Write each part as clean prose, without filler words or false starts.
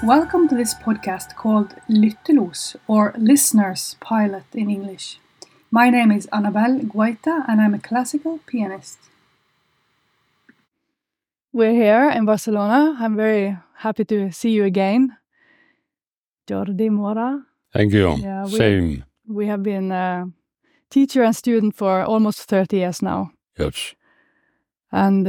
Welcome to this podcast called Lyttelos, or Listener's Pilot in English. My name is Annabelle Guaita and I'm a classical pianist. We're here in Barcelona. I'm very happy to see you again. Jordi Mora. Thank you. Yeah, Same. We have been teacher and student for almost 30 years now. Yes. And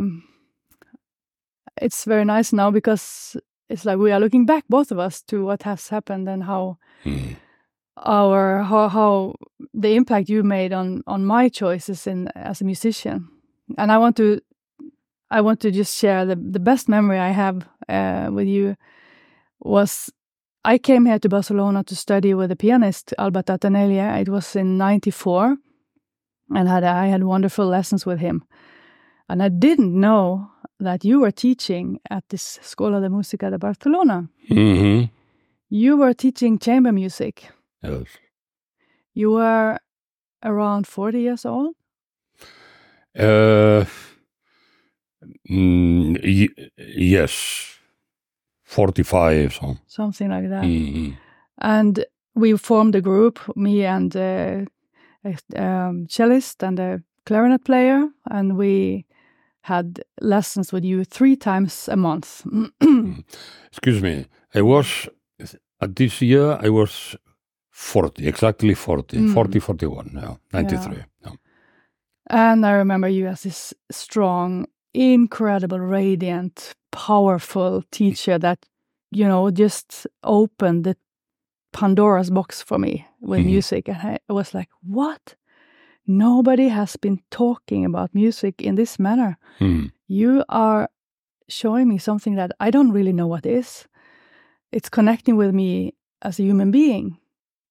it's very nice now because it's like we are looking back, both of us, to what has happened and how how the impact you made on my choices as a musician. And I want to just share the best memory I have with you was I came here to Barcelona to study with a pianist, Albert Atanella. It was in '94, and I had wonderful lessons with him. And I didn't know that you were teaching at this Escola de Música de Barcelona. Mm-hmm. You were teaching chamber music. Yes. You were around 40 years old? Yes. 45, so. Something like that. Mm-hmm. And we formed a group, me and a cellist and a clarinet player, and we had lessons with you 3 times a month. Excuse me. At this year, I was 40, exactly 40, 41, yeah, 93. Yeah. Yeah. And I remember you as this strong, incredible, radiant, powerful teacher that, just opened the Pandora's box for me with music. And I was like, what? Nobody has been talking about music in this manner. You are showing me something that I don't really know what is. It's connecting with me as a human being.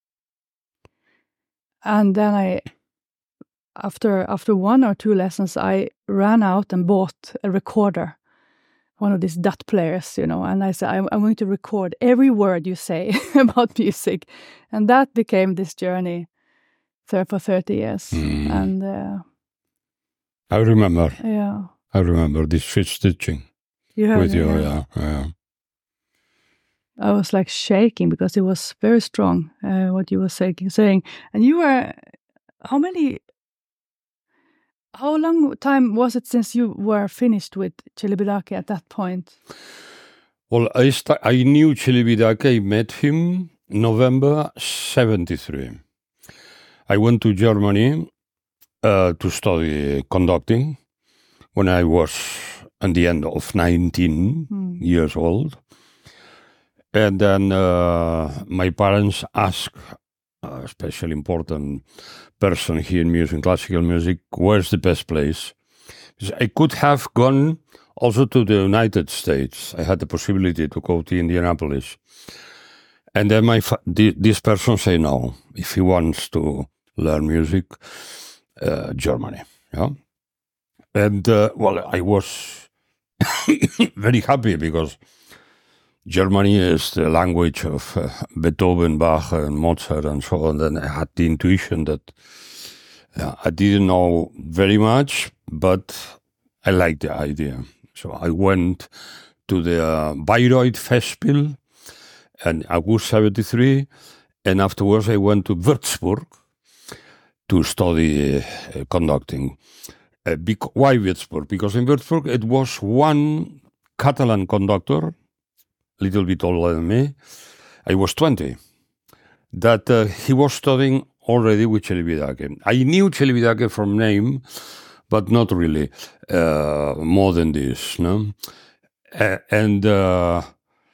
And then after 1 or 2 lessons, I ran out and bought a recorder, one of these DAT players, and I said, I'm going to record every word you say about music. And that became this journey for 30 years. And I remember. Yeah. I remember this switch stitching with you. Yeah. I was like shaking because it was very strong, what you were saying. And you were, how long time was it since you were finished with Celibidache at that point? Well, I knew Celibidache. I met him November 73. I went to Germany to study conducting when I was at the end of 19 years old. And then my parents asked a special important person here in music, classical music, where's the best place? Because I could have gone also to the United States. I had the possibility to go to Indianapolis. And then this person said no, if he wants to learn music, Germany. Yeah. And I was very happy because Germany is the language of Beethoven, Bach, and Mozart, and so on. And I had the intuition that I didn't know very much, but I liked the idea. So I went to the Bayreuth Festspiel in August 73, and afterwards I went to Würzburg to study conducting. Why Würzburg? Because in Würzburg it was one Catalan conductor, little bit older than me. I was 20. That he was studying already with Celibidache. I knew Celibidache from name, but not really more than this. No? I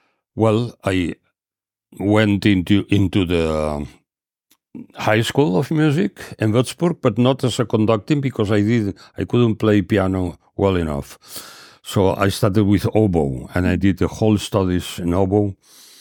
went into the high school of music in Würzburg, but not as a conducting because I couldn't play piano well enough. So I started with oboe, and I did the whole studies in oboe.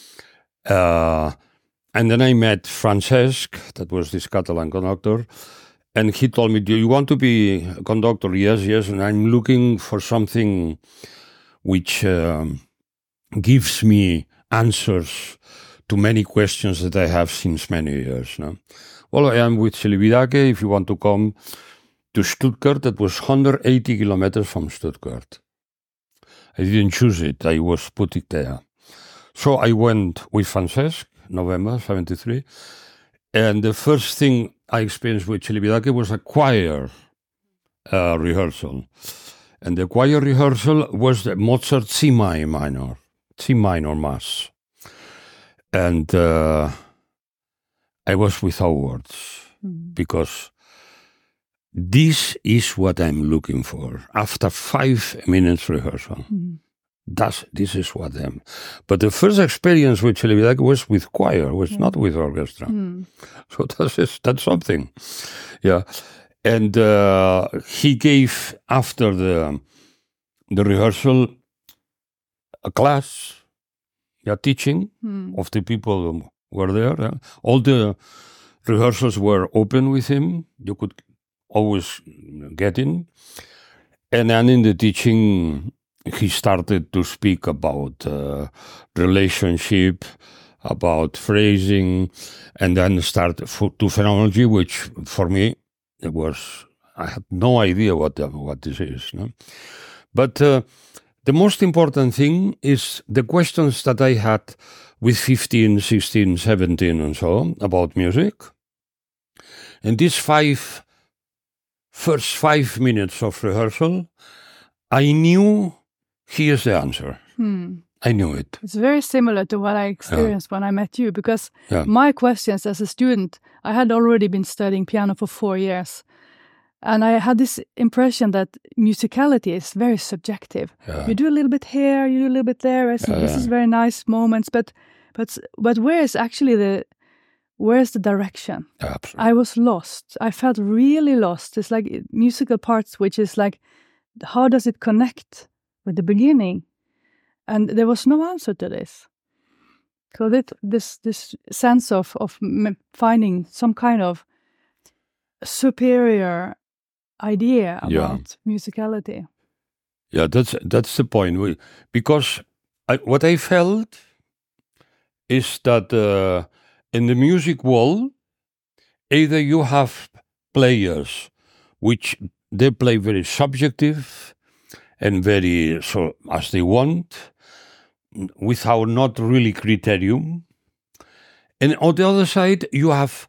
And then I met Francesc, that was this Catalan conductor, and he told me, do you want to be a conductor? Yes, and I'm looking for something which gives me answers to many questions that I have since many years. No? Well, I am with Celibidache. If you want to come to Stuttgart, that was 180 kilometers from Stuttgart. I didn't choose it. I was put it there. So I went with Francesc, November 73, and the first thing I experienced with Celibidache was a choir rehearsal. And the choir rehearsal was the Mozart C minor Mass. And I was without words, because this is what I'm looking for. After 5 minutes rehearsal, this is what I'm. But the first experience with Celibidache was with choir, was not with orchestra. So that's something. Yeah. And he gave, after the rehearsal, a class, teaching of the people who were there. All the rehearsals were open with him. You could always get in. And then in the teaching, he started to speak about relationship, about phrasing, and then start to phenomenology, which for me, I had no idea what this is. No? But the most important thing is the questions that I had with 15, 16, 17 and so on about music. And these first 5 minutes of rehearsal, I knew here's the answer. I knew it. It's very similar to what I experienced when I met you, because my questions as a student, I had already been studying piano for 4 years. And I had this impression that musicality is very subjective. You do a little bit here, you do a little bit there. I see this is very nice moments, but where's the direction? Absolutely. I was lost. I felt really lost. It's like musical parts, which is like, how does it connect with the beginning? And there was no answer to this. So this sense of finding some kind of superior idea about musicality. Yeah, that's the point. Because what I felt is that in the music world, either you have players which they play very subjective and very so as they want, without not really criterion. And on the other side, you have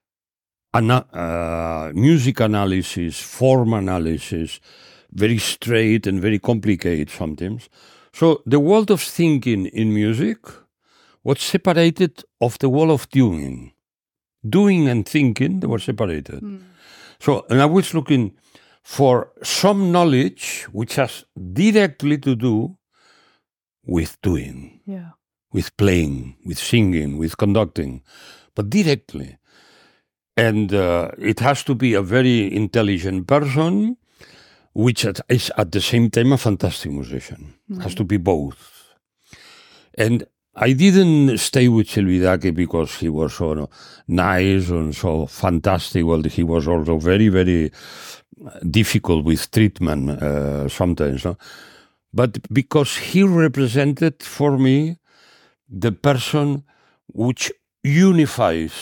music analysis, form analysis, very straight and very complicated sometimes. So the world of thinking in music was separated of the world of doing. Doing and thinking, they were separated. So, and I was looking for some knowledge which has directly to do with doing, with playing, with singing, with conducting, but directly. And it has to be a very intelligent person, which is at the same time a fantastic musician. Has to be both. And I didn't stay with Celibidache because he was so nice and so fantastic. Well, he was also very, very difficult with treatment sometimes. No? But because he represented for me the person which unifies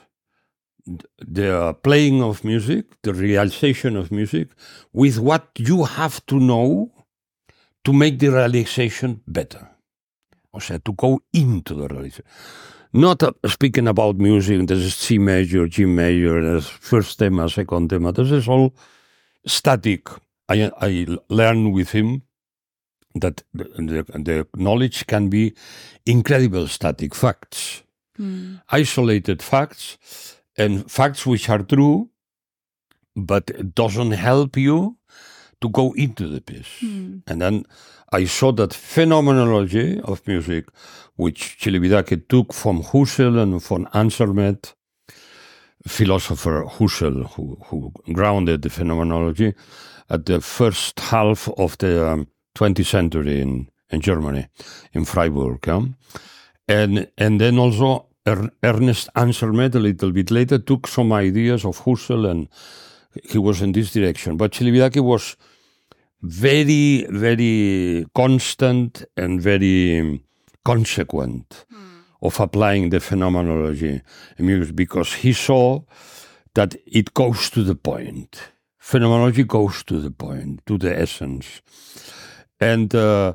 the playing of music, the realization of music, with what you have to know to make the realization better. O sea, to go into the realization. Not speaking about music, this is C major, G major, there's first thema, second thema. This is all static. I learned with him that the knowledge can be incredible static facts, isolated facts, and facts which are true, but it doesn't help you to go into the piece. And then I saw that phenomenology of music, which Celibidache took from Husserl and from Ansermet, philosopher Husserl, who grounded the phenomenology at the first half of the 20th century in Germany, in Freiburg. And then also Ernest Ansermet, a little bit later, took some ideas of Husserl, and he was in this direction. But Celibidache was very, very constant and very consequent of applying the phenomenology in music, because he saw that it goes to the point. Phenomenology goes to the point, to the essence. And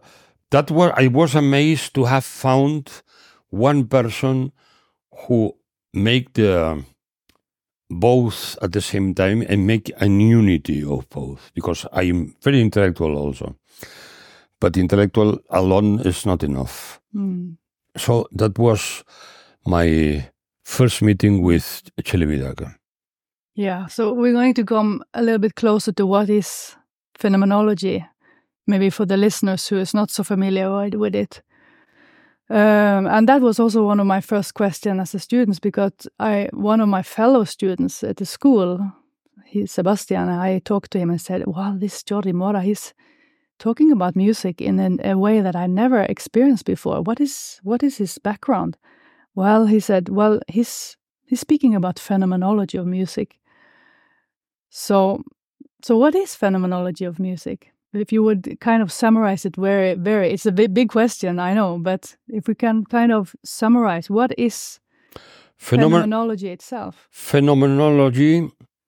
I was amazed to have found one person who make the both at the same time and make an unity of both, because I am very intellectual also, but intellectual alone is not enough. So that was my first meeting with Celibidache. Yeah, so we're going to come a little bit closer to what is phenomenology, maybe for the listeners who is not so familiar with it. And that was also one of my first questions as a student, because one of my fellow students at the school, Sebastian, I talked to him and said, "Wow, this Jordi Mora, he's talking about music in a way that I never experienced before. What is his background?" Well, he said, "Well, he's speaking about phenomenology of music." So what is phenomenology of music? If you would kind of summarize it very, very, it's a big question, I know, but if we can kind of summarize, what is phenomenology itself? Phenomenology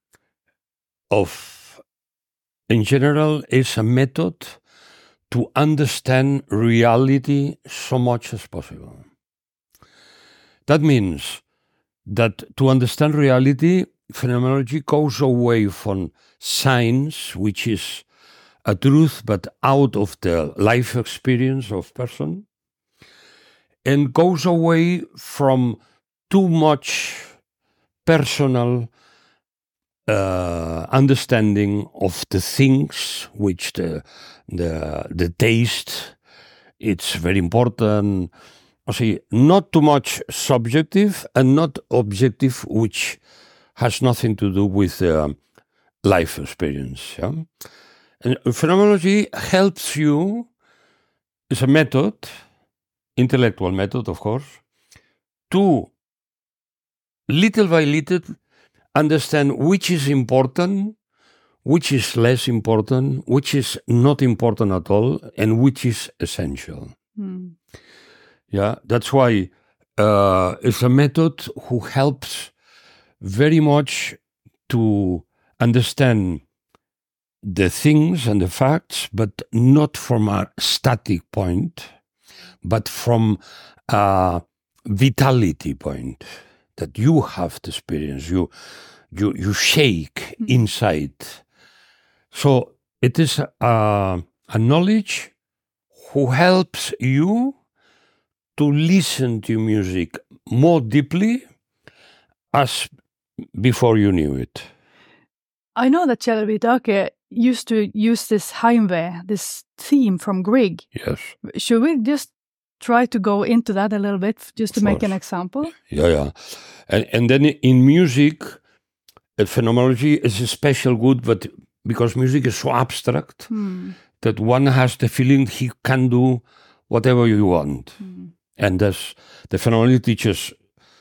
in general, is a method to understand reality so much as possible. That means that to understand reality, phenomenology goes away from science, which is a truth but out of the life experience of person, and goes away from too much personal understanding of the things, which the taste, it's very important. See, not too much subjective and not objective, which has nothing to do with life experience. Yeah? And phenomenology helps you, it's a method, intellectual method, of course, to little by little understand which is important, which is less important, which is not important at all, and which is essential. Yeah, that's why it's a method who helps very much to understand the things and the facts, but not from a static point, but from a vitality point, that you have the experience, you shake inside. So it is a knowledge who helps you to listen to music more deeply as before you knew it. I know that Celibidache used to use this Heimweh, this theme from Grieg. Yes. Should we just try to go into that a little bit, just to make an example? Yeah. And then in music, phenomenology is especially good, but because music is so abstract that one has the feeling he can do whatever you want. And thus, the phenomenology teaches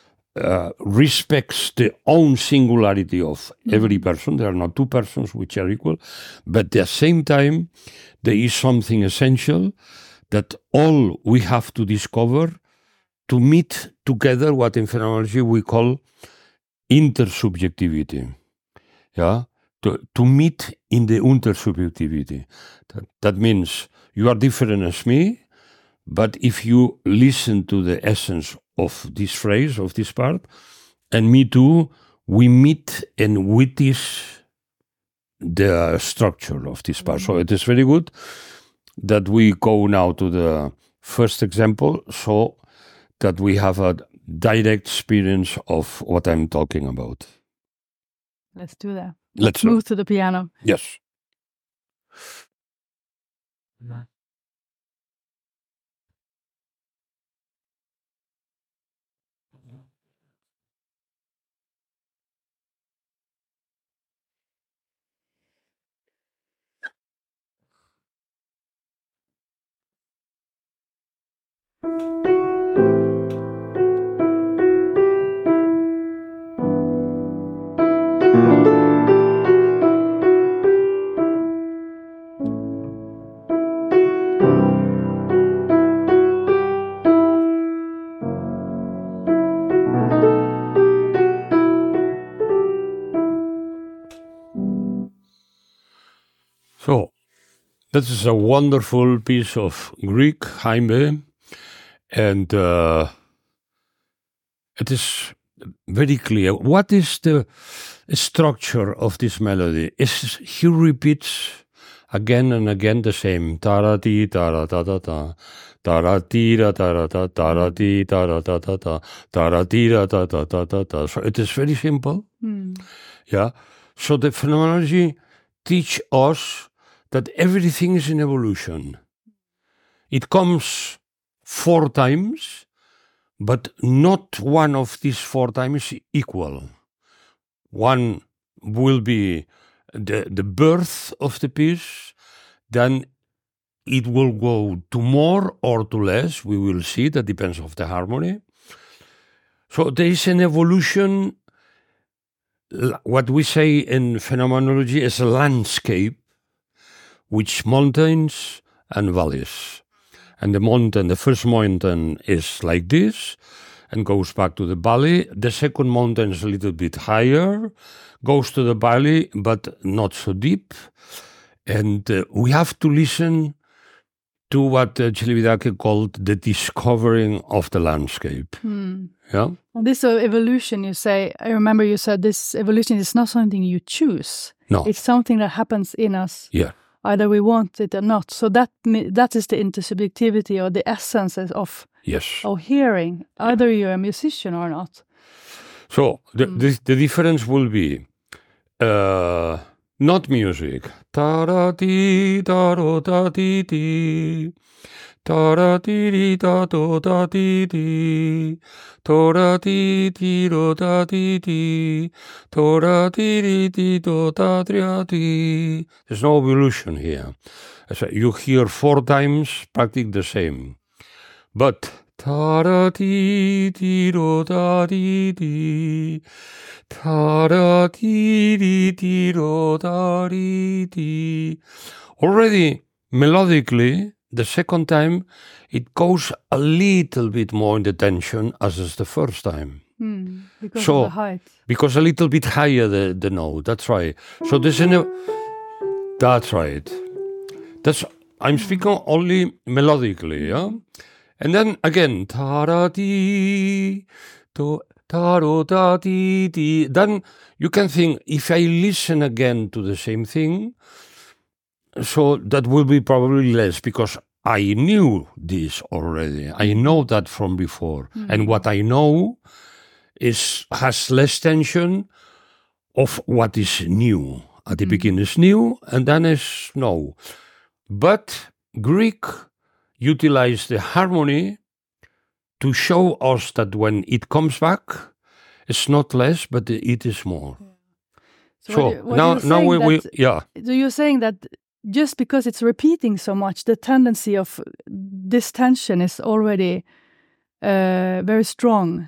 respects the own singularity of every person. There are not two persons which are equal, but at the same time, there is something essential that all we have to discover to meet together what in phenomenology we call intersubjectivity. Yeah, to meet in the intersubjectivity. That means you are different as me, but if you listen to the essence of this phrase, of this part, and me too, we meet and witness the structure of this part. So it is very good that we go now to the first example, so that we have a direct experience of what I'm talking about. Let's do that. Let's move to the piano. Yes. So, That is a wonderful piece of Greek, Jaime, and it is very clear. What is the structure of this melody? He repeats again and again the same tarati taratata taratira tarata tarati taratata taratira tatatata. So it is very simple. Yeah. So the phenomenology teach us that everything is in evolution. It comes 4 times, but not one of these 4 times equal. One will be the birth of the piece, then it will go to more or to less. We will see, that depends on the harmony. So there is an evolution. What we say in phenomenology is a landscape, which mountains and valleys. And the first mountain is like this and goes back to the valley. The second mountain is a little bit higher, goes to the valley, but not so deep. And we have to listen to what Celibidache called the discovering of the landscape. Yeah. This evolution, you say, I remember you said this evolution is not something you choose. No. It's something that happens in us. Yeah. Either we want it or not. So that is the intersubjectivity or the essence of hearing. Either you're a musician or not. So the difference will be not music. Ta-ra-ti, ta-ro-ta-ti-ti. Ta-ra-ti-ri-ta-to-ta-ti-ti. To-ra-ti-ti-ro-ta-ti-ti. To-ra-ti-ri-ti-to-ta-tri-ti. There's no evolution here. So you hear 4 times practically the same. But ta-ra-ti-ti-ro-ta-ti-ti. Ta-ra-ti-ri-ti-ro-ta-ri-ti. Already melodically, the second time, it goes a little bit more in the tension as is the first time. Because of the height. Because a little bit higher the note. That's right. So there's that's right. I'm speaking only melodically, yeah? And then again, ta-ra-ti, ta-ro-ta-ti-ti. Then you can think, if I listen again to the same thing, so that will be probably less, because I knew this already. I know that from before. And what I know has less tension of what is new. At the beginning is new, and then is no. But Greek utilized the harmony to show us that when it comes back, it's not less, but it is more. So you're saying that just because it's repeating so much, the tendency of this tension is already very strong.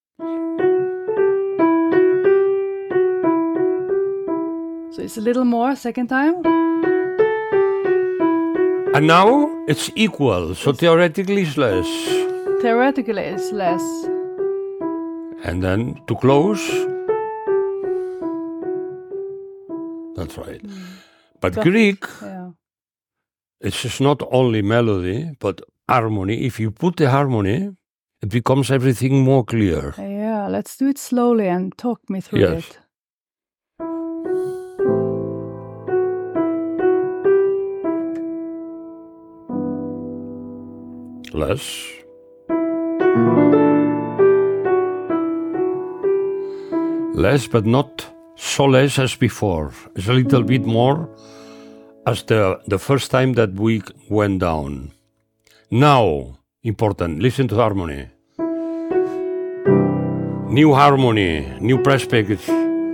So it's a little more second time. And now it's equal, so theoretically it's less. Theoretically it's less. And then to close. That's right. But Greek, it's just not only melody, but harmony. If you put the harmony, it becomes everything more clear. Yeah, let's do it slowly and talk me through it. Less. Less, but not so less as before. It's a little bit more as the first time that we went down. Now, important, listen to harmony. New harmony, new perspective.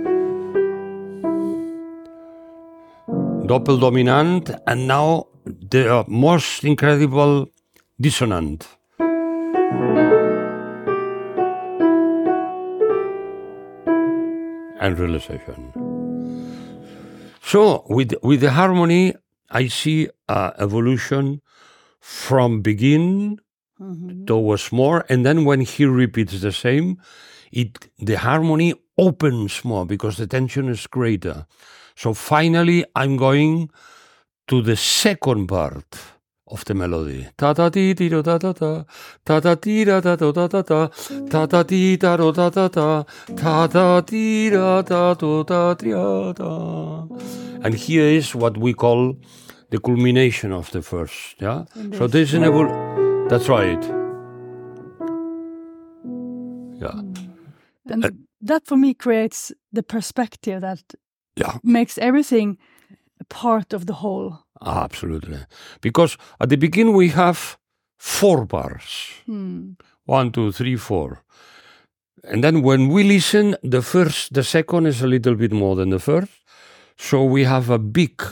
Doppeldominant, and now the most incredible dissonant. And realization. So with the harmony, I see evolution from begin towards more, and then when he repeats the same, the harmony opens more because the tension is greater. So finally, I'm going to the second part of the melody. Ta ta ti ti do ta ta ta, ta ta ti da da do da da da, ta ta ti da do da da da, ta ta ti da da do da da. And here is what we call the culmination of the verse. Yeah. So this is that's right. Yeah. And that for me creates the perspective that Yeah. makes everything a part of the whole. Absolutely. Because at the beginning we have 4 bars. 1, 2, 3, 4. And then when we listen, the second is a little bit more than the first. So we have a bigger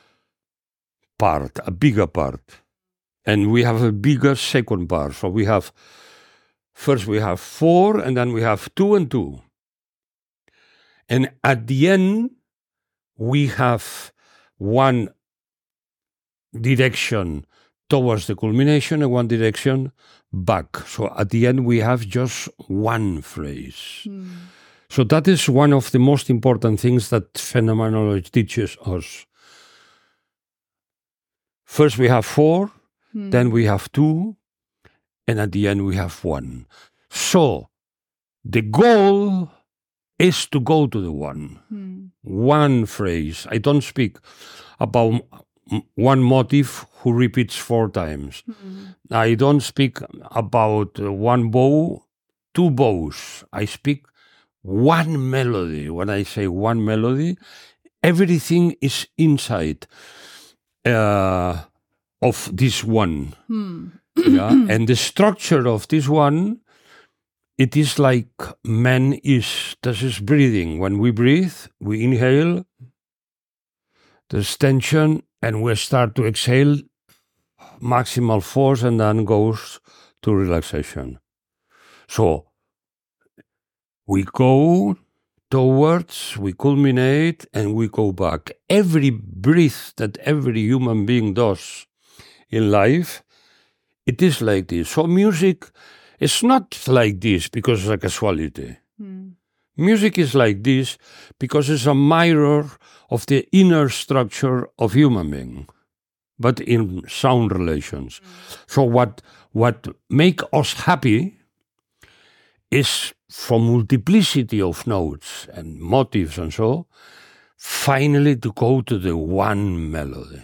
part. And we have a bigger second bar. So first we have 4, and then we have 2 and 2. And at the end, we have one direction towards the culmination and one direction back. So at the end, we have just one phrase. So that is one of the most important things that phenomenology teaches us. First we have 4, then we have 2, and at the end we have 1. So the goal is to go to the 1. One phrase. I don't speak about one motive who repeats 4 times. I don't speak about one bow, 2 bows. I speak one melody. When I say one melody, everything is inside of this one. Yeah? And the structure of this one, it is like this is breathing. When we breathe, we inhale, there's tension, and we start to exhale, maximal force, and then goes to relaxation. So we go towards, we culminate, and we go back. Every breath that every human being does in life, it is like this. So music is not like this because it's a casualty. Music is like this because it's a mirror of the inner structure of human being, but in sound relations. So what make us happy is, from multiplicity of notes and motives and so, finally to go to the one melody.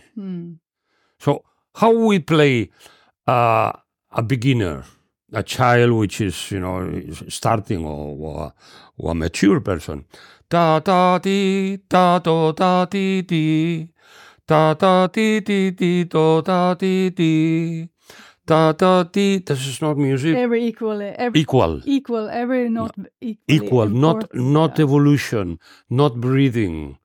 So how we play a beginner, a child which is, starting, or a mature person. Da da di da do da di di, da da di di do da di di, da da di. This is not music. Equal. Every note equal. Not evolution. Not breathing.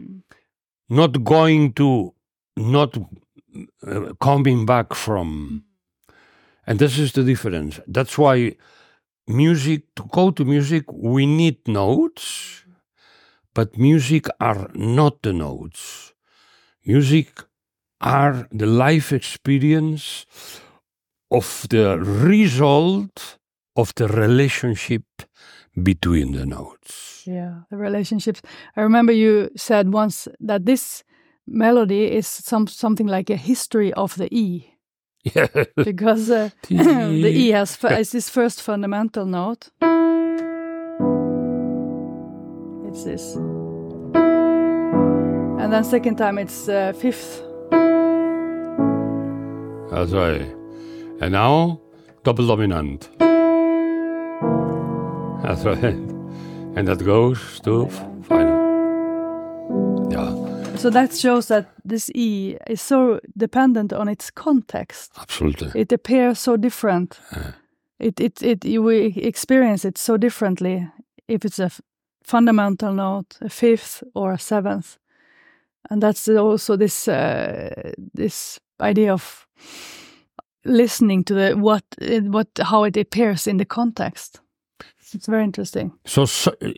Not going to. Not coming back from. And this is the difference. That's why to go to music, we need notes, but music are not the notes. Music are the life experience of the result of the relationship between the notes. Yeah, the relationships. I remember you said once that this melody is something like a history of the E. Yeah. Because the E is this first fundamental note. It's this. And then second time it's fifth. That's right. And now, double dominant. That's right. And that goes to final. Yeah. So that shows that this E is so dependent on its context. Absolutely. It appears so different. We experience it so differently if it's a fundamental note, a fifth or a seventh. And that's also this idea of listening to how it appears in the context. It's very interesting. So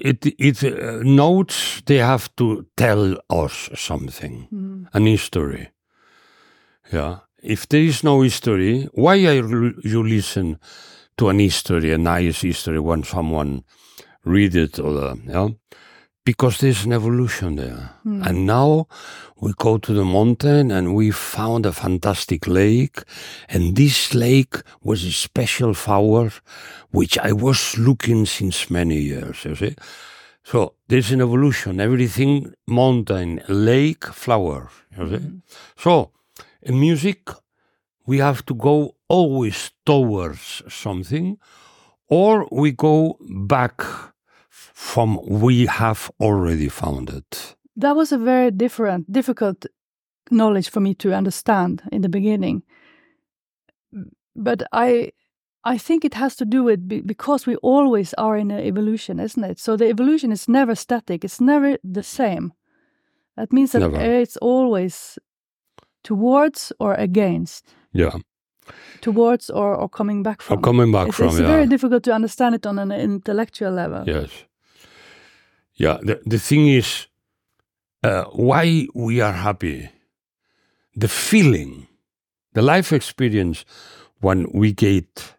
notes, they have to tell us something, an history. Yeah. If there is no history, why you listen to an history, a nice history, when someone read it, because there's an evolution there. And now we go to the mountain and we found a fantastic lake. And this lake was a special flower which I was looking since many years, you see. So there's an evolution, everything mountain, lake, flower, you see. So in music, we have to go always towards something, or we go back from we have already found it. That was a very difficult knowledge for me to understand in the beginning. But I think it has to do with because we always are in an evolution, isn't it? So the evolution is never static. It's never the same. That means that it's always towards or against. Yeah. Towards or coming back from. Or coming back from, It's very difficult to understand it on an intellectual level. Yes. Yeah, the thing is, why we are happy, the feeling, the life experience when we get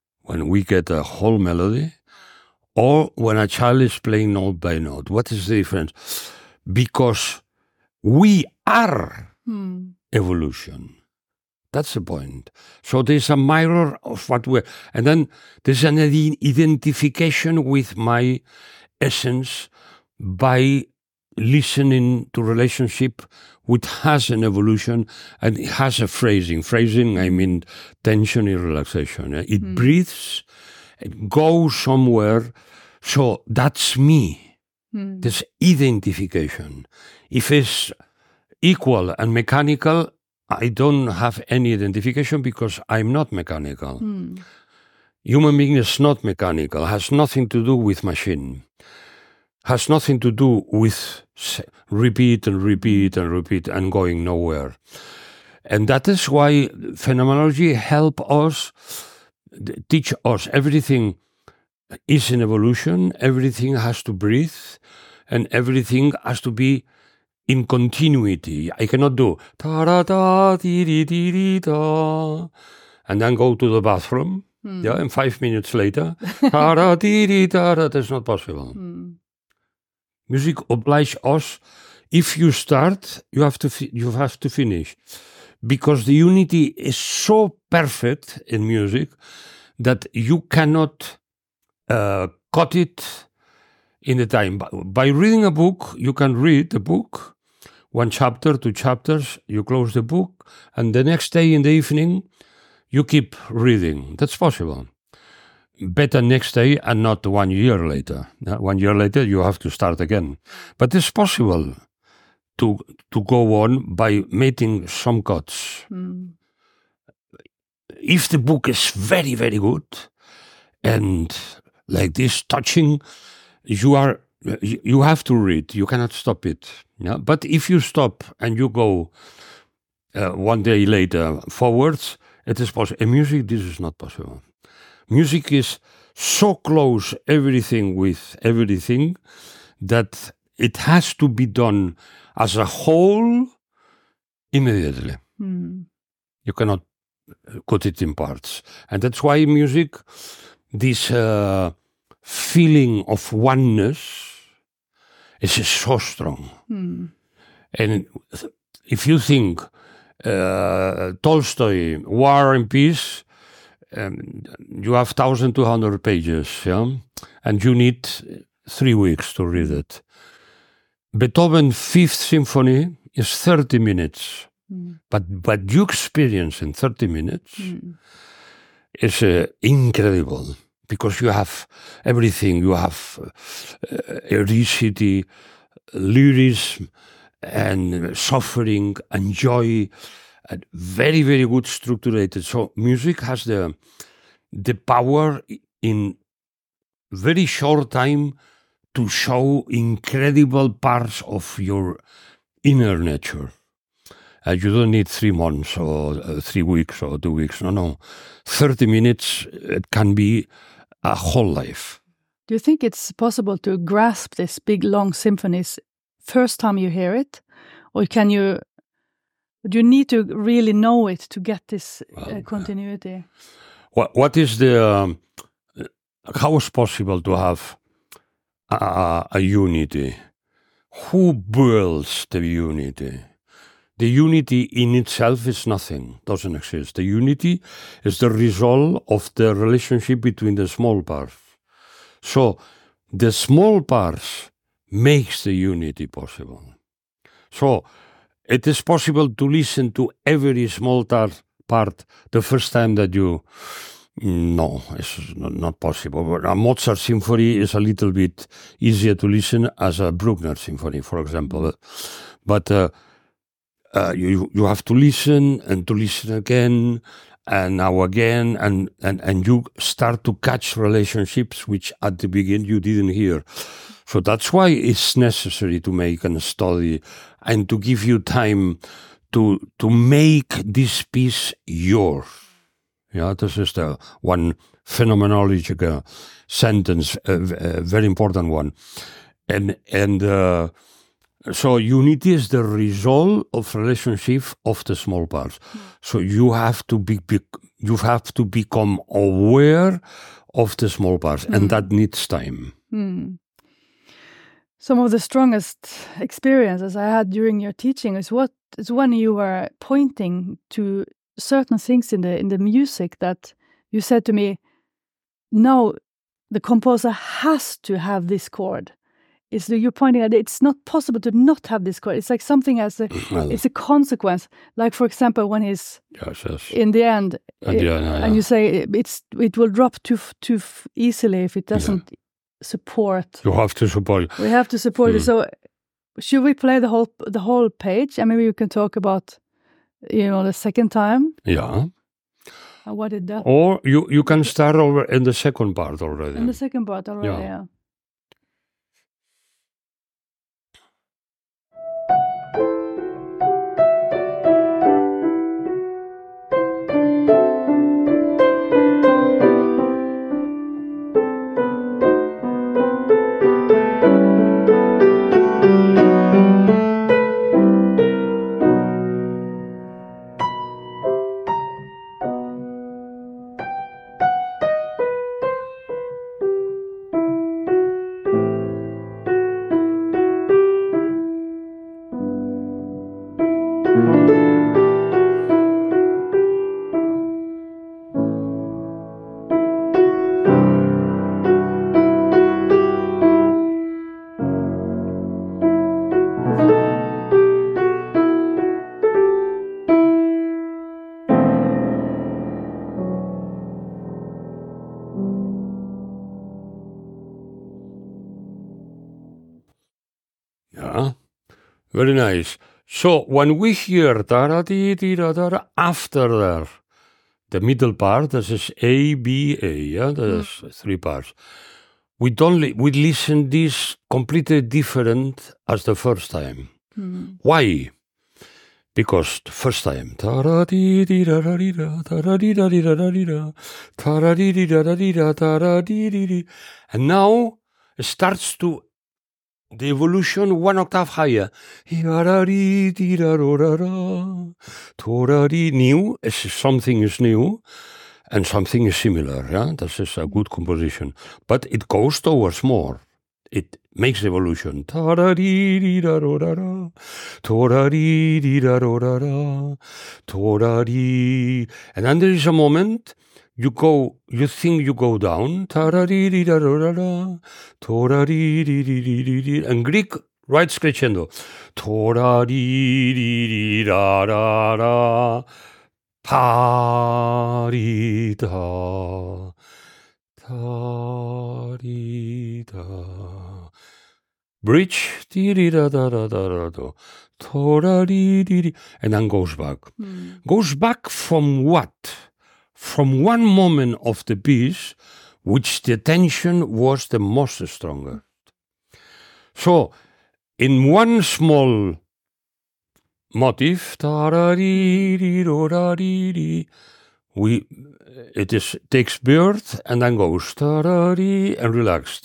a whole melody, or when a child is playing note by note. What is the difference? Because we are evolution. That's the point. So there's a mirror of what we're, and then there's an identification with my essence by listening to relationship which has an evolution and it has a phrasing. Phrasing, I mean tension and relaxation. It breathes, it goes somewhere. So that's me. This identification. If it's equal and mechanical, I don't have any identification because I'm not mechanical. Human being is not mechanical, has nothing to do with machine, has nothing to do with repeat and repeat and repeat and going nowhere. And that is why phenomenology help us, teach us everything is in evolution, everything has to breathe, and everything has to be in continuity. I cannot do ta-da-da-dee-dee-dee-dee-da and then go to the bathroom, and 5 minutes later, ta-da-dee-dee-da-da. That's not possible. Music obliges us. If you start, you have to finish, because the unity is so perfect in music that you cannot cut it in the time. By reading a book, you can read the book, 1 chapter, 2 chapters, you close the book, and the next day in the evening, you keep reading. That's possible. Better next day and not 1 year later. 1 year later, you have to start again. But it's possible to go on by making some cuts. If the book is very, very good, and like this, touching, you have to read. You cannot stop it. Yeah? But if you stop and you go 1 day later forwards, it is possible. In music, this is not possible. Music is so close, everything with everything, that it has to be done as a whole immediately. You cannot cut it in parts. And that's why music, this feeling of oneness is so strong. And if you think Tolstoy, War and Peace, you have 1,200 pages, and you need 3 weeks to read it. Beethoven's 5th Symphony is 30 minutes, but you experience in 30 minutes is incredible, because you have everything. You have erudity, lyrism, and suffering and joy, and very, very good structured. So music has the power in very short time to show incredible parts of your inner nature. You don't need 3 months or 3 weeks or 2 weeks. No. 30 minutes, it can be a whole life. Do you think it's possible to grasp this big, long symphonies first time you hear it? Or do you need to really know it to get this continuity? What is how is possible to have a unity? who builds the unity? The unity in itself is nothing, doesn't exist. The unity is the result of the relationship between the small parts. So the small parts makes the unity possible. So it is possible to listen to every small part the first time that you... No, it's not possible. A Mozart symphony is a little bit easier to listen as a Bruckner symphony, for example. But you have to listen again, and now again, and you start to catch relationships which at the beginning you didn't hear. So that's why it's necessary to make a study and to give you time to make this piece yours. Yeah, this is the one phenomenological sentence, a very important one. And so unity is the result of relationship of the small parts. So you have to become aware of the small parts, and that needs time. Some of the strongest experiences I had during your teaching is when you were pointing to certain things in the music that you said to me, no, the composer has to have this chord. You're pointing at it's not possible to not have this chord. It's like something it's a consequence. Like, for example, when he's in the end, and you say it will drop too easily if it doesn't support. You have to support. We have to support it. So should we play the whole page, and maybe you can talk about the second time? Yeah. What did that? Or you can start over in the second part already. In the second part already, yeah. Yeah, very nice. So when we hear after there, the middle part, this is A, B, A, yeah, there's 3 parts. We listen this completely different as the first time. Why? Because the first time, and now it starts to the evolution 1 octave higher. New, something is new, and something is similar. Yeah, this is a good composition, but it goes towards more. It makes evolution. And then there is a moment you think you go down, and Greek writes crescendo. Bridge, and then goes back. Goes back from what? From one moment of the piece, which the tension was the most stronger. So, in one small motif, takes birth and then goes and relax.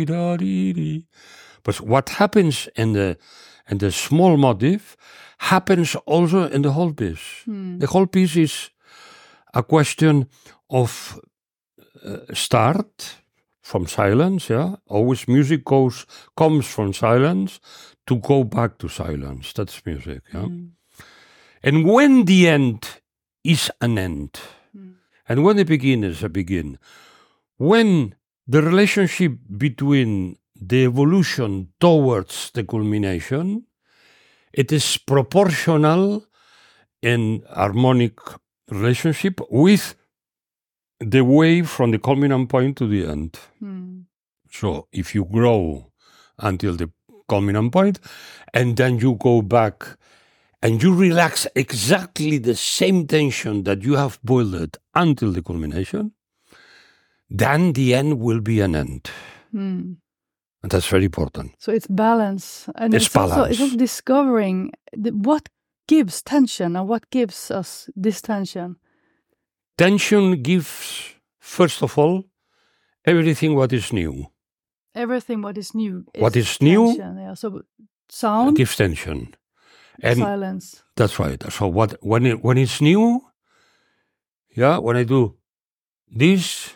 But what happens in the small motif happens also in the whole piece. The whole piece is a question of start, from silence, yeah? Always music comes from silence to go back to silence. That's music, yeah? And when the end is an end, and when the begin is a begin, when the relationship between the evolution towards the culmination, it is proportional in harmonic relationship with the way from the culminant point to the end. So if you grow until the culminant point, and then you go back and you relax exactly the same tension that you have built until the culmination, then the end will be an end. And that's very important. So it's balance. And It's balance. It's also discovering what gives tension and what gives us this tension. Tension gives, first of all, everything what is new. Everything what is new. What is new tension, yeah. So sound, gives tension. And silence. that's right. So when it's new, yeah, when I do this,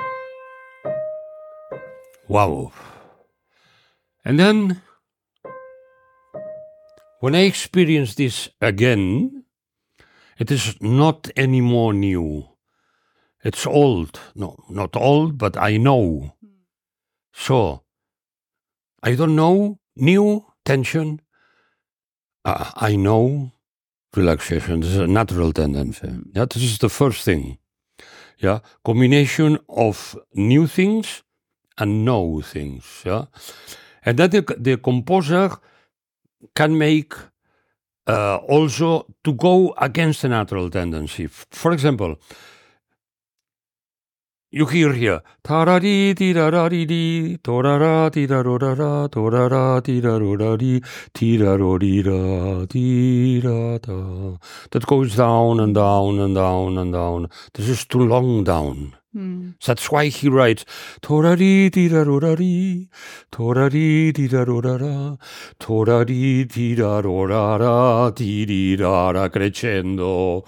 wow. And then when I experience this again, it is not anymore new. It's old. No, not old, but I know. So, I don't know, new, tension. I know, relaxation. This is a natural tendency. Yeah, this is the first thing. Yeah, combination of new things and know things. Yeah, and that the composer can make also to go against the natural tendency. For example, you hear here, tarari tirarari torara tirarora torara tirarori tirarorira tirata. That goes down and down and down and down. This is too long down. That's why he writes torari tirarorari torari tirarora torari tirarora tirirara crescendo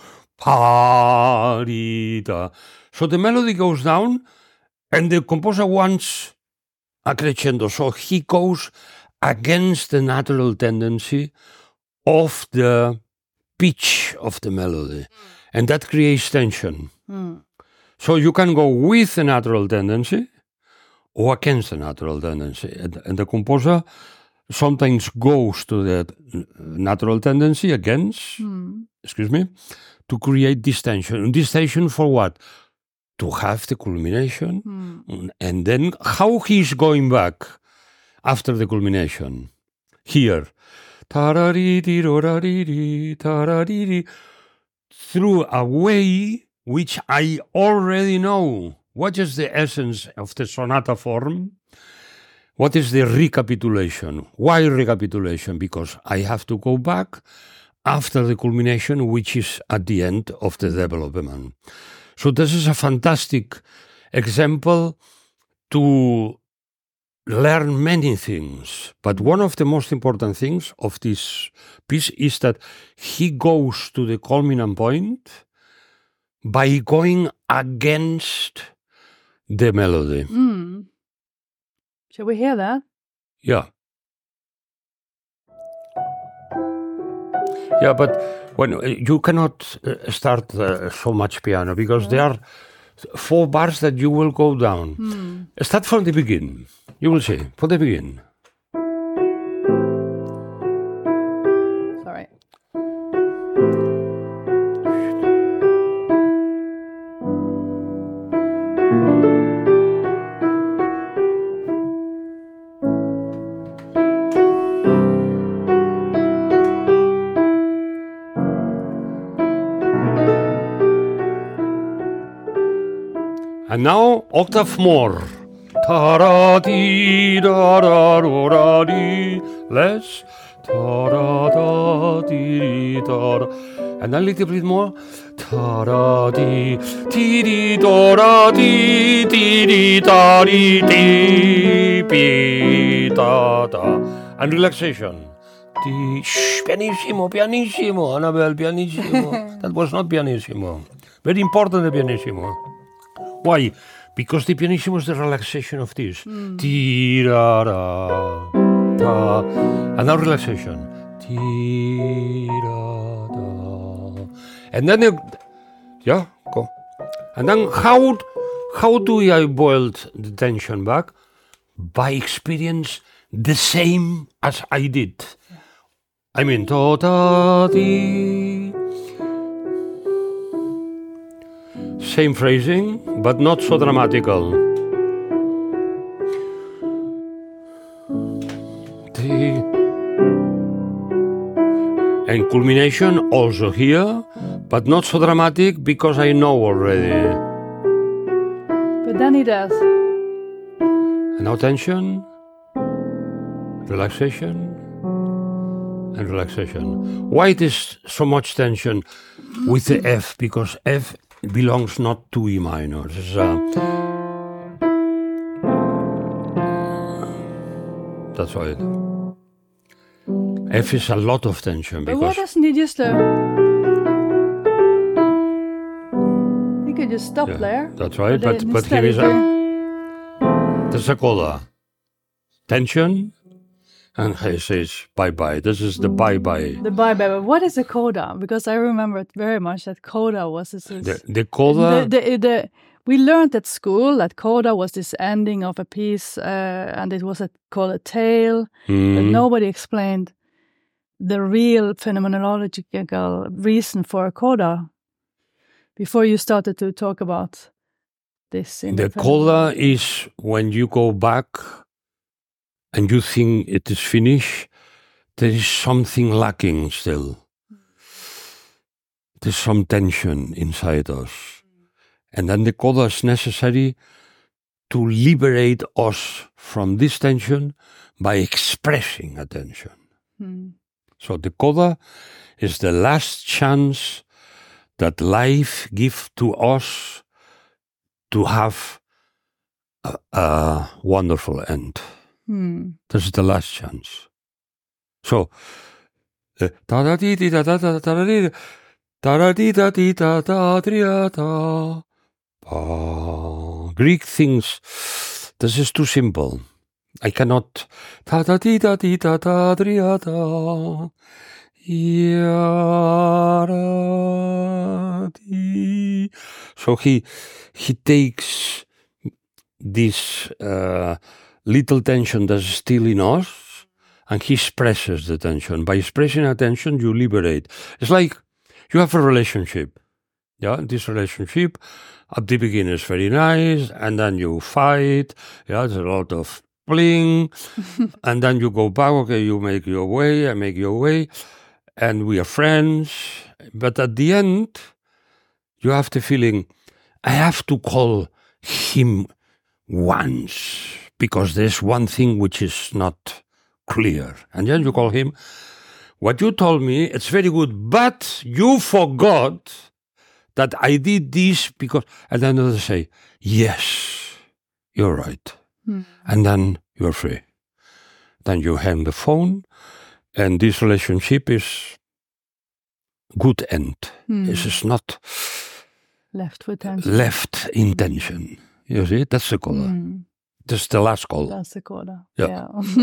parita. So the melody goes down and the composer wants a crescendo. So he goes against the natural tendency of the pitch of the melody. And that creates tension. So you can go with the natural tendency or against the natural tendency. And the composer sometimes goes to the natural tendency against, to create this tension. And this tension for what? To have the culmination. And then how he's going back after the culmination. Here. Through a way which I already know. What is the essence of the sonata form? What is the recapitulation? Why recapitulation? Because I have to go back after the culmination, which is at the end of the development. So this is a fantastic example to learn many things. But one of the most important things of this piece is that he goes to the culminant point by going against the melody. Shall we hear that? Yeah. Yeah, but when you cannot start so much piano because there are 4 bars that you will go down. Start from the beginning. You will see, from the beginning. Sorry. And now, octave more. Ta-ra-dee-da-da-ro-ra-dee. Less. Ta-ra-da-dee-da-da. And a little bit more. Ta-ra-dee. Ti-di-do-ra-dee. Ti-di-da-dee-dee-pi-da-da. And relaxation. Shh, pianissimo, pianissimo. Annabelle, pianissimo. That was not pianissimo. Very important, the pianissimo. Why? Because the pianissimo is the relaxation of this. Ti-ra-ra, ta. And now relaxation. Ti-ra-ra. And then, yeah, go. And then how do I build the tension back? By experience the same as I did. I mean, ta-ta-ti. Same phrasing, but not so dramatical. And culmination also here, but not so dramatic because I know already. But then he does. And now tension, relaxation, and relaxation. Why it is so much tension with the F? Because F belongs not to E minor. That's why. F is a lot of tension. But why doesn't he just... he could just stop there. That's right, but here is there's a coda. Tension, and he says bye-bye. This is the bye-bye. The bye-bye. But what is a coda? Because I remember it very much that coda was this... The coda... we learned at school that coda was this ending of a piece, and it was called a tale, but nobody explained the real phenomenological reason for a coda before you started to talk about this. The coda is when you go back and you think it is finished, there is something lacking still. There's some tension inside us. And then the coda is necessary to liberate us from this tension by expressing a tension. So the coda is the last chance that life gives to us to have a wonderful end. This is the last chance. So, Greek things, this is too simple. I cannot. So he takes this little tension that's still in us, and he expresses the tension. By expressing a tension, you liberate. It's like you have a relationship. Yeah, this relationship at the beginning is very nice, and then you fight. Yeah, there's a lot of playing, and then you go back. Okay, you make your way, I make your way, and we are friends. But at the end, you have the feeling, I have to call him once because there's one thing which is not clear. And then you call him, what you told me, it's very good, but you forgot that I did this because... And then they say, yes, you're right. And then you're free. Then you hang the phone, and this relationship is good end. This is not left with tension. Left in tension. You see, that's the coda. That's the last coda. That's the coda. Yeah.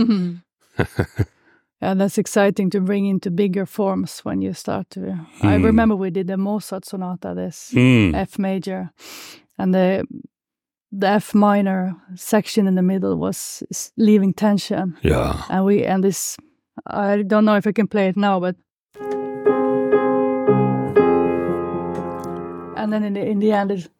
And that's exciting to bring into bigger forms when you start to... I remember we did the Mozart sonata, this F major, and the F minor section in the middle was leaving tension. Yeah. And this, I don't know if I can play it now, but... And then in the end it's...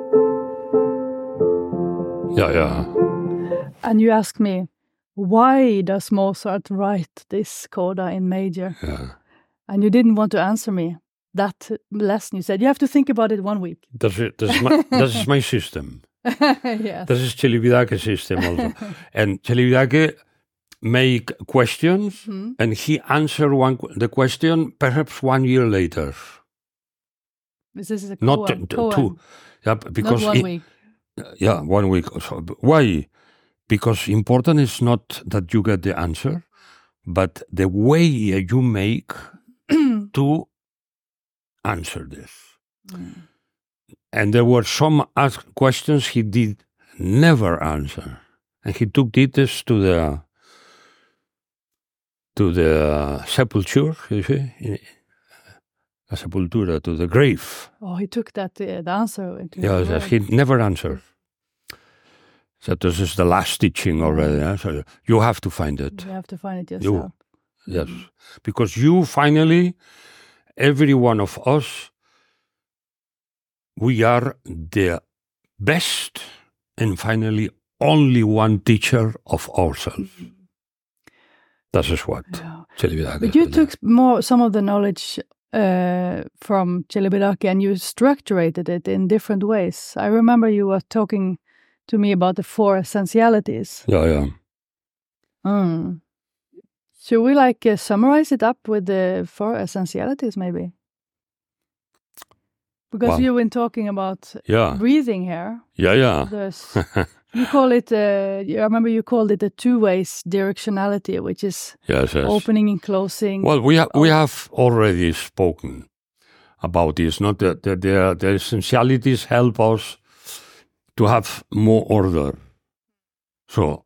Yeah. And you ask me, why does Mozart write this coda in major? Yeah. And you didn't want to answer me that lesson. You said, you have to think about it 1 week. That is my system. Yes. That is Celibidache's system also. And Celibidache make questions, and he answer the question perhaps 1 year later. This is a Not poem. two. Yeah, because not 1 week. Yeah, 1 week. So, why? Because important is not that you get the answer, but the way you make to answer this. And there were some questions he did never answer. And he took this to the sepulture, you see, la sepultura, to the grave. Oh, he took that the answer into Yes, he never answered. So this is the last teaching already. Yeah? So you have to find it. You have to find it yourself. Yes, because you finally, every one of us, we are the best and finally only one teacher of ourselves. That is what. Yeah. But you took some of the knowledge from Celibidache and you structured it in different ways. I remember you were talking to me about the 4 essentialities. Yeah. Should we summarize it up with the 4 essentialities maybe? Because you've been talking about breathing here. Yeah. You call it, I remember you called it a 2-ways directionality, which is opening and closing. Well, we have already spoken about this. Not the essentialities help us to have more order. So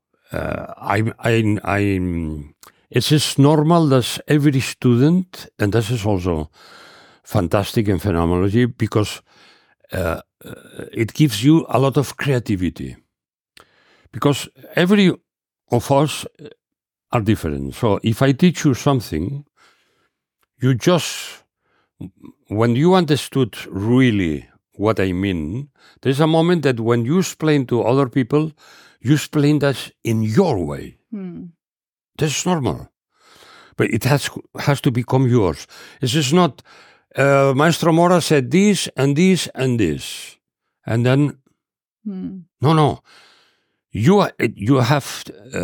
it is normal that every student, and this is also fantastic in phenomenology because it gives you a lot of creativity. Because every of us are different. So if I teach you something, you just, when you understood really what I mean, there's a moment that when you explain to other people, you explain that in your way. That's normal. But it has to become yours. This is not, Maestro Mora said this and this and this. And then, no. You have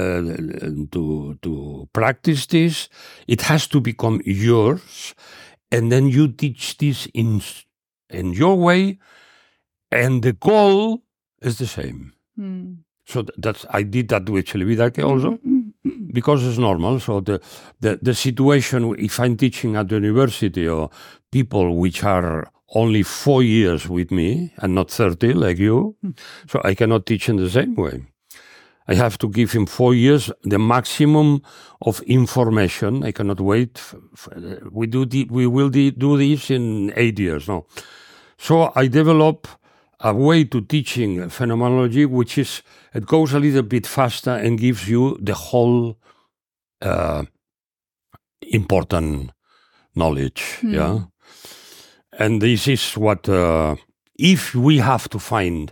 to practice this. It has to become yours. And then you teach this in your way. And the goal is the same. So I did that with Celibidache also. Because it's normal. So the situation, if I'm teaching at the university or people which are only 4 years with me and not 30 like you, so I cannot teach in the same way. I have to give him 4 years, the maximum of information. I cannot wait. We will do this in 8 years. No. So I develop a way to teaching phenomenology, which is, it goes a little bit faster and gives you the whole important knowledge. Yeah. And this is what, if we have to find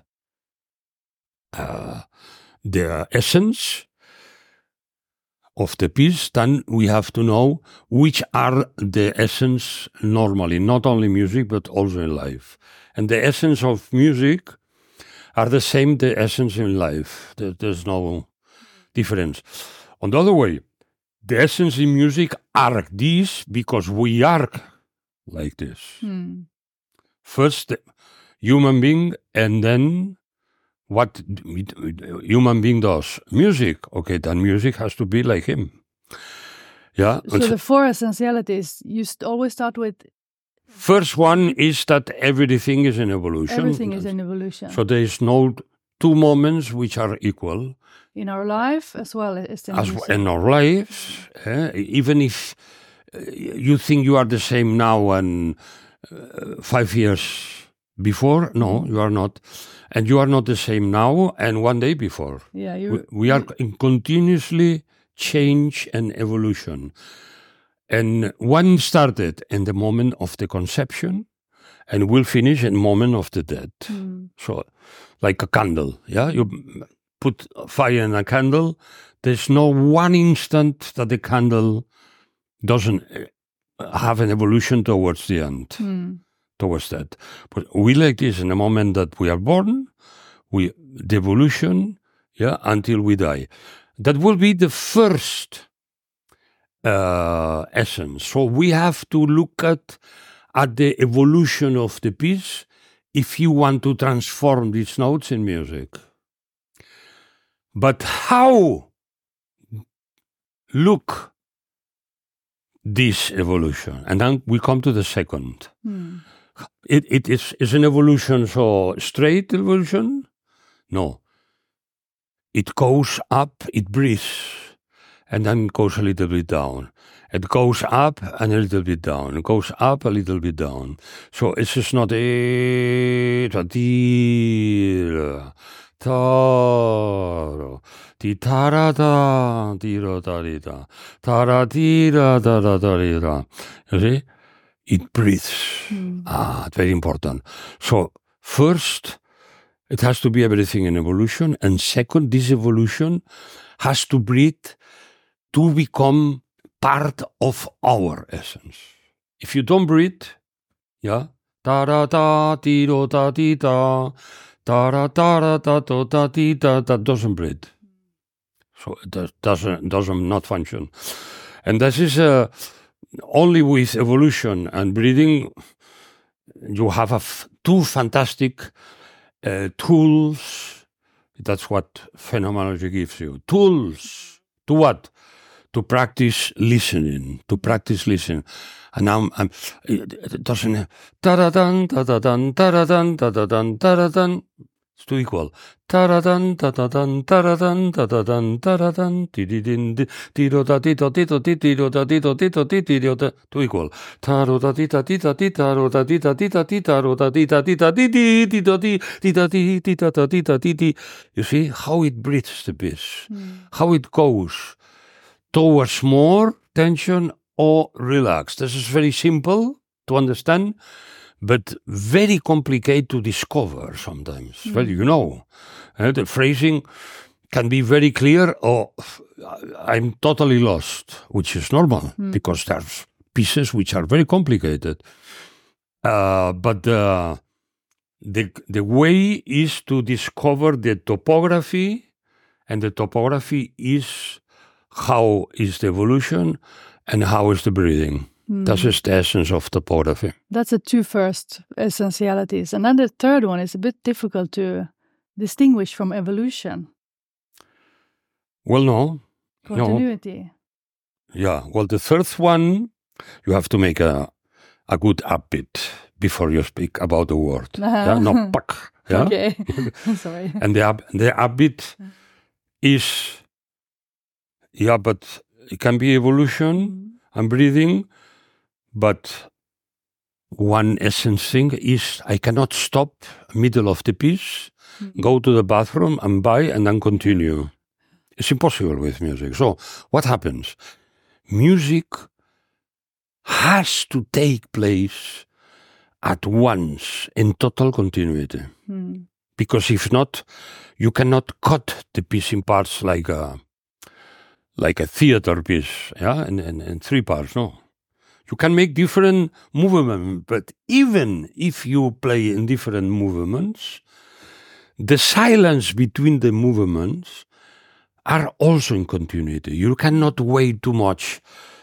the essence of the piece, then we have to know which are the essence normally, not only music, but also in life. And the essence of music are the same, the essence in life. There's no difference. On the other way, the essence in music are these because we are like this. First, the human being, and then what human being does. Music. Okay, then music has to be like him. Yeah. So the 4 essentialities, you always start with... First one is that everything is in evolution. Everything is in evolution. So there is no 2 moments which are equal. In our life as well as in music. In our lives. Even if you think you are the same now and 5 years before, no, you are not. And you are not the same now and 1 day before. Yeah, we are in continuously change and evolution. And one started in the moment of the conception and will finish in the moment of the death. So, like a candle, yeah? You put fire in a candle, there's no one instant that the candle doesn't have an evolution towards the end. Towards that. But we like this in the moment that we are born, the evolution, until we die. That will be the first essence. So we have to look at the evolution of the piece if you want to transform these notes in music. But how look this evolution? And then we come to the second. it is an evolution, so straight evolution? No. It goes up, it breathes, and then goes a little bit down. It goes up and a little bit down. It goes up a little bit down. So it's just not You see? It breathes. It's very important. So first, it has to be everything in evolution. And second, this evolution has to breathe to become part of our essence. If you don't breathe, yeah, that doesn't breathe. So it doesn't not function. And this is only with evolution and breathing, you have two fantastic tools. That's what phenomenology gives you. Tools. To what? To practice listening. To practice listening. And now it doesn't. Ta-da-dun, ta-da-dun, ta-da-dun, ta-da-dun, ta-da-dun. It's too equal. Ta-da-dun, ta-da-dun, ta-da-dun, ta-da-dun, ta-da-dun, ti-di-din, ti-ro-da-ti-to-ti-to-ti-ro-da-ti-to-ti-to-ti-ro-da. Too equal. Ta-ro-da-ti-ta-ti-ta-ti-ta-ti-ta-ti-ta-ti-ti-ti-ti-ti-ti-ti-ti-ti. You see how it breathes the piece, how it goes towards more tension or relax. This is very simple to understand, but very complicated to discover sometimes. Well, the phrasing can be very clear or I'm totally lost, which is normal because there's pieces which are very complicated. But the way is to discover the topography, and the topography is how is the evolution and how is the breathing. That is the essence of topography. That's the two first essentialities. And then the third one is a bit difficult to distinguish from evolution. Well, no. Continuity. No. Yeah. Well, the third one, you have to make a good upbeat before you speak about the word. Yeah? No, pak. Yeah? Okay. Sorry. And the upbeat is, but it can be evolution and breathing. But one essence thing is I cannot stop middle of the piece, go to the bathroom and buy and then continue. It's impossible with music. So what happens? Music has to take place at once in total continuity. Because if not, you cannot cut the piece in parts like a theater piece, in three parts, no. You can make different movements, but even if you play in different movements, the silence between the movements are also in continuity. You cannot wait too much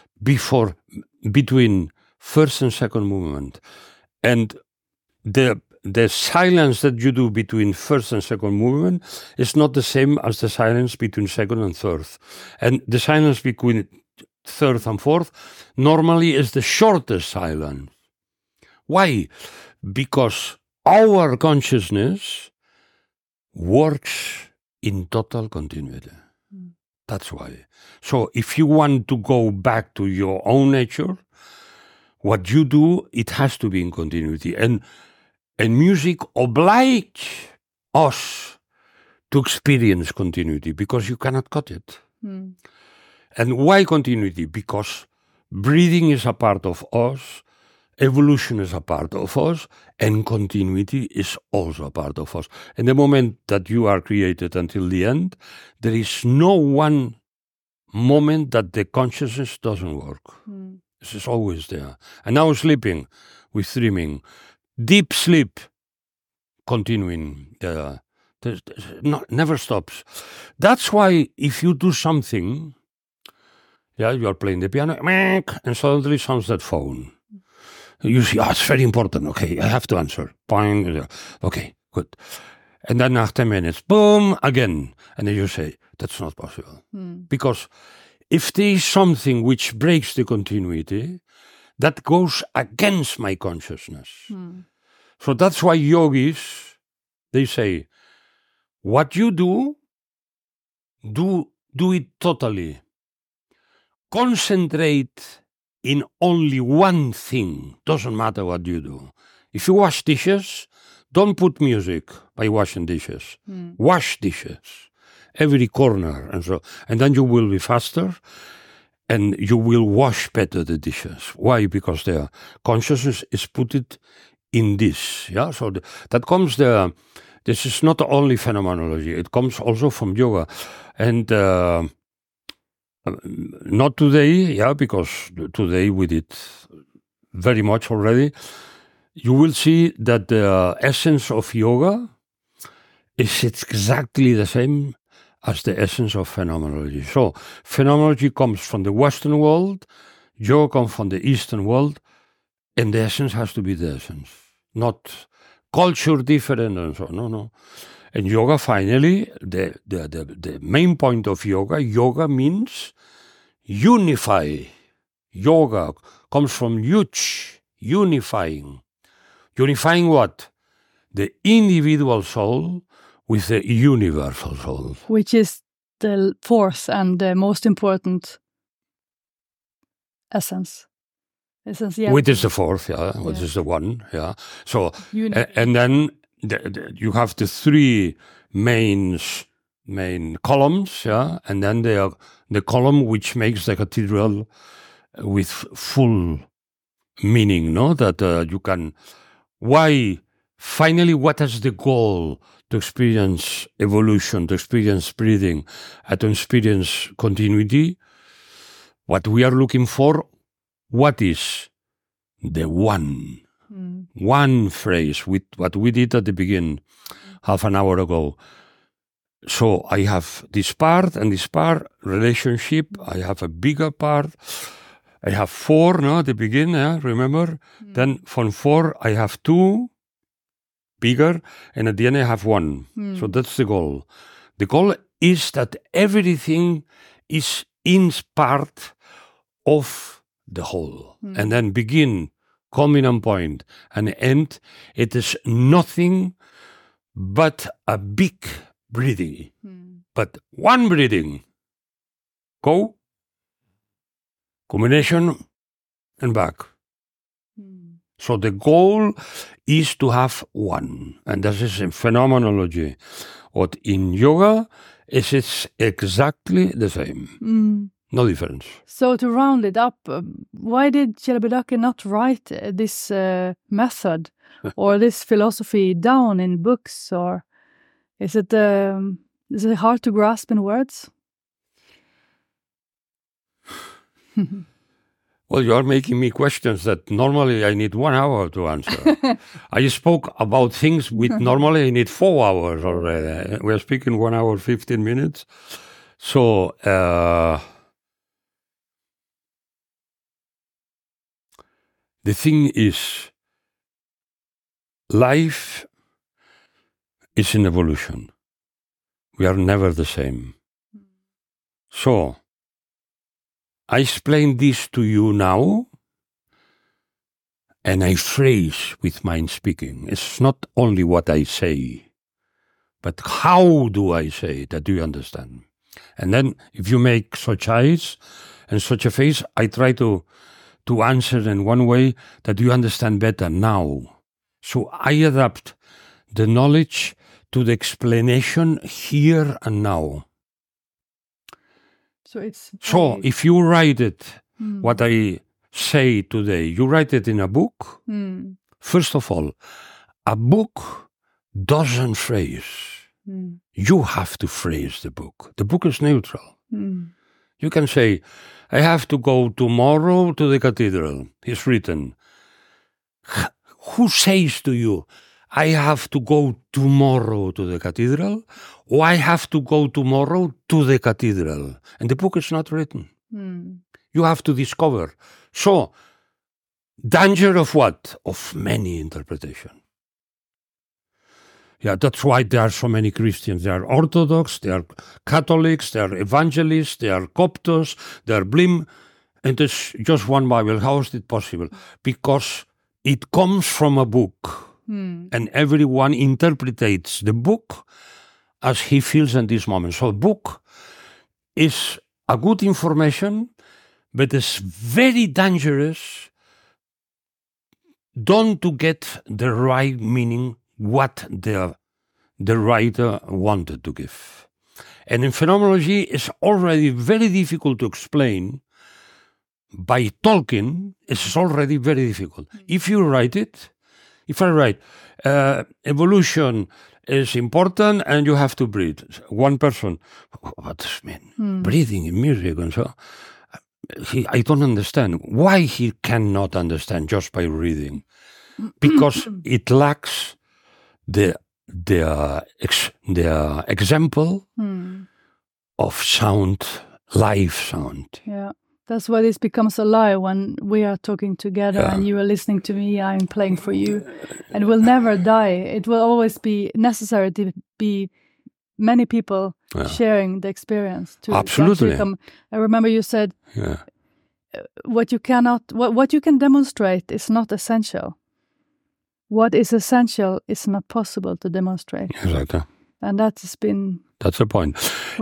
between first and second movement. And the silence that you do between first and second movement is not the same as the silence between second and third. And the silence between third and fourth normally is the shortest silence. Why? Because our consciousness works in total continuity. That's why. So if you want to go back to your own nature, what you do, it has to be in continuity. And music obliges us to experience continuity because you cannot cut it. And why continuity? Because breathing is a part of us, evolution is a part of us, and continuity is also a part of us. And the moment that you are created until the end, there is no one moment that the consciousness doesn't work. This is always there. And now sleeping, with dreaming, deep sleep, continuing, never stops. That's why if you do something, you are playing the piano, and suddenly sounds that phone. You see, it's very important. Okay, I have to answer. Okay, good. And then after 10 minutes, boom, again. And then you say, that's not possible. Because if there is something which breaks the continuity, that goes against my consciousness. So that's why yogis, they say, what you do it totally. Concentrate in only one thing. Doesn't matter what you do. If you wash dishes, don't put music by washing dishes. Wash dishes, every corner, and then you will be faster, and you will wash better the dishes. Why? Because their consciousness is put it in this. Yeah, so that comes there. This is not only phenomenology; it comes also from yoga, and. Not today, yeah, because today we did very much already. You will see that the essence of yoga is exactly the same as the essence of phenomenology. So, phenomenology comes from the Western world, yoga comes from the Eastern world, and the essence has to be the essence, not culture different and so on. No. And yoga, finally, the main point of yoga means unify. Yoga comes from yuj, unifying. Unifying what? The individual soul with the universal soul. Which is the fourth and the most important essence. Yeah. Which is the fourth, yeah. Which is the one, yeah. So, and then you have the three main columns, yeah, and then the column which makes the cathedral with full meaning, no? That you can. Why? Finally, what is the goal? To experience evolution, to experience breathing, and to experience continuity. What we are looking for, what is the one? One phrase with what we did at the beginning, half an hour ago. So I have this part and this part, relationship. I have a bigger part. I have 4, no, at the beginning, remember? Then from 4, I have 2, bigger, and at the end I have 1. So that's the goal. The goal is that everything is in part of the whole. And then begin, culminant point, and end. It is nothing but a big breathing. But one breathing. Go. Combination and back. So the goal is to have one. And this is in phenomenology. What in yoga is it's exactly the same. No difference. So to round it up, why did Shelabedake not write this method or this philosophy down in books? Or is it hard to grasp in words? Well, you are making me questions that normally I need 1 hour to answer. I spoke about things which normally I need 4 hours already. We are speaking 1 hour, 15 minutes. So, the thing is, life is in evolution. We are never the same. So, I explain this to you now, and I phrase with my speaking. It's not only what I say, but how do I say that do you understand? And then if you make such eyes and such a face, I try to answer in one way that you understand better now. So I adapt the knowledge to the explanation here and now. So if you write it, what I say today, you write it in a book. First of all, a book doesn't phrase. You have to phrase the book. The book is neutral. You can say, I have to go tomorrow to the cathedral. It's written. Who says to you, I have to go tomorrow to the cathedral, or I have to go tomorrow to the cathedral? And the book is not written. You have to discover. So, danger of what? Of many interpretations. Yeah, that's why there are so many Christians. They are Orthodox, they are Catholics, they are Evangelists, they are Coptos, they are Blim, and it's just one Bible. How is it possible? Because it comes from a book. And everyone interprets the book as he feels in this moment. So the book is a good information, but it's very dangerous don't to get the right meaning what the writer wanted to give. And in phenomenology, it's already very difficult to explain. By talking, it's already very difficult. If you write it, if I write, evolution is important and you have to breathe. One person, what does it mean? Breathing in music and so. I don't understand. Why he cannot understand just by reading? Because it lacks the example of sound, live sound. Yeah. That's why this becomes alive when we are talking together and you are listening to me, I'm playing for you. And it will never die. It will always be necessary to be many people sharing the experience. Absolutely. I remember you said what you can demonstrate is not essential. What is essential is not possible to demonstrate. Exactly. And that's the point.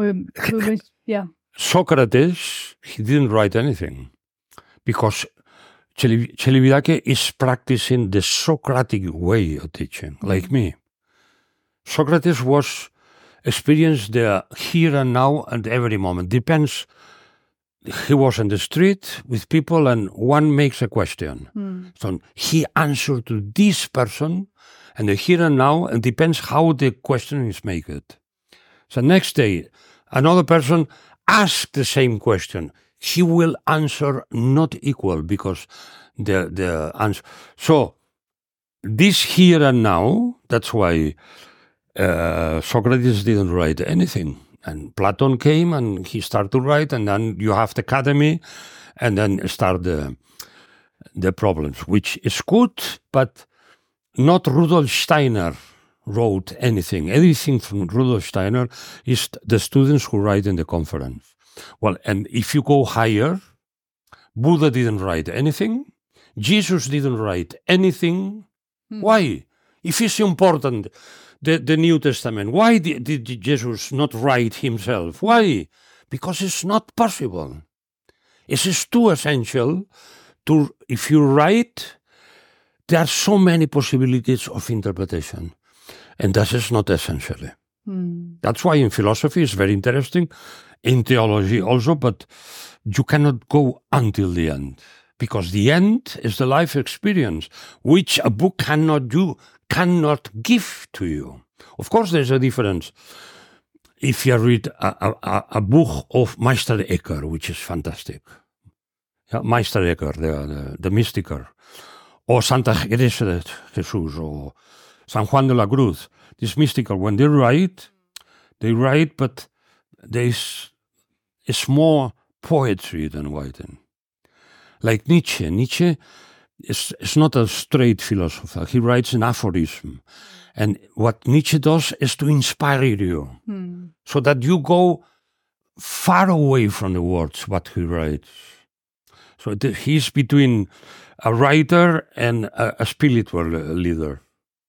Yeah. Socrates, he didn't write anything because Celibidache is practicing the Socratic way of teaching, like me. Socrates was experienced the here and now and every moment. Depends. He was in the street with people and one makes a question. So he answered to this person and the here and now, and depends how the question is made. So next day, another person ask the same question. He will answer not equal because the answer. So this here and now, that's why Socrates didn't write anything. And Platon came and he started to write, and then you have the academy, and then start the problems, which is good, but not Rudolf Steiner wrote anything. Everything from Rudolf Steiner is the students who write in the conference. Well, and if you go higher, Buddha didn't write anything. Jesus didn't write anything. Why? If it's important, the New Testament, why did Jesus not write himself? Why? Because it's not possible. It is too essential to, if you write, there are so many possibilities of interpretation. And that is not essentially. That's why in philosophy it's very interesting, in theology also, but you cannot go until the end. Because the end is the life experience, which a book cannot give to you. Of course, there's a difference. If you read a book of Meister Eckhart, which is fantastic. Yeah, Meister Eckhart, the mystiker. Or Santa Teresa de Jesus, or San Juan de la Cruz. This mystical, when they write, but it's more poetry than writing. Like Nietzsche. Nietzsche is not a straight philosopher. He writes an aphorism. And what Nietzsche does is to inspire you so that you go far away from the words, what he writes. So he's between a writer and a spiritual leader.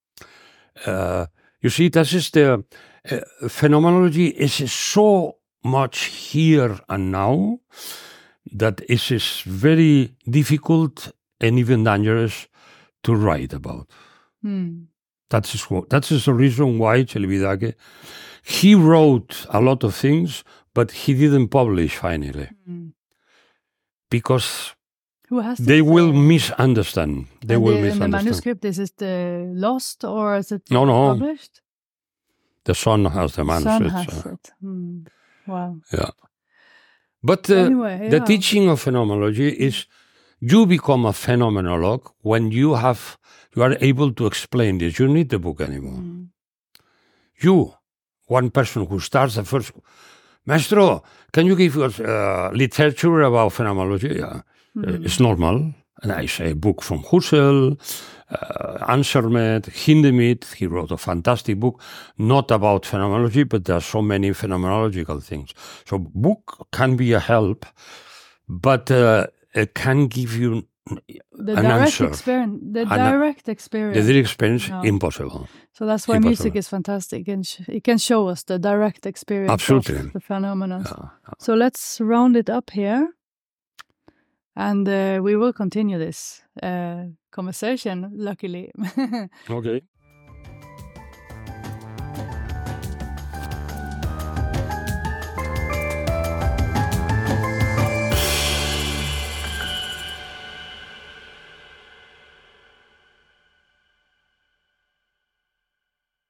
You see, that is the phenomenology is so much here and now that it is very difficult and even dangerous to write about. That is the reason why Celibidache, he wrote a lot of things, but he didn't publish finally. Because they will misunderstand. They will misunderstand. In the manuscript, is it lost or is it no. published? The son has the manuscript. Son has it. Wow. Yeah. But anyway, the teaching of phenomenology is you become a phenomenologue when you are able to explain this. You need the book anymore. You, one person who starts the first, Maestro, can you give us literature about phenomenology? Yeah. It's normal. And I say a book from Husserl, Ansermet, Hindemith. He wrote a fantastic book, not about phenomenology, but there are so many phenomenological things. So book can be a help, but it can give you The an direct answer. experience. The An- direct experience. The direct experience, No. impossible. So that's why Impossible. music is fantastic, and it can show us the direct experience Absolutely. of the phenomenon. Yeah. So let's round it up here, and we will continue this conversation, luckily. Okay.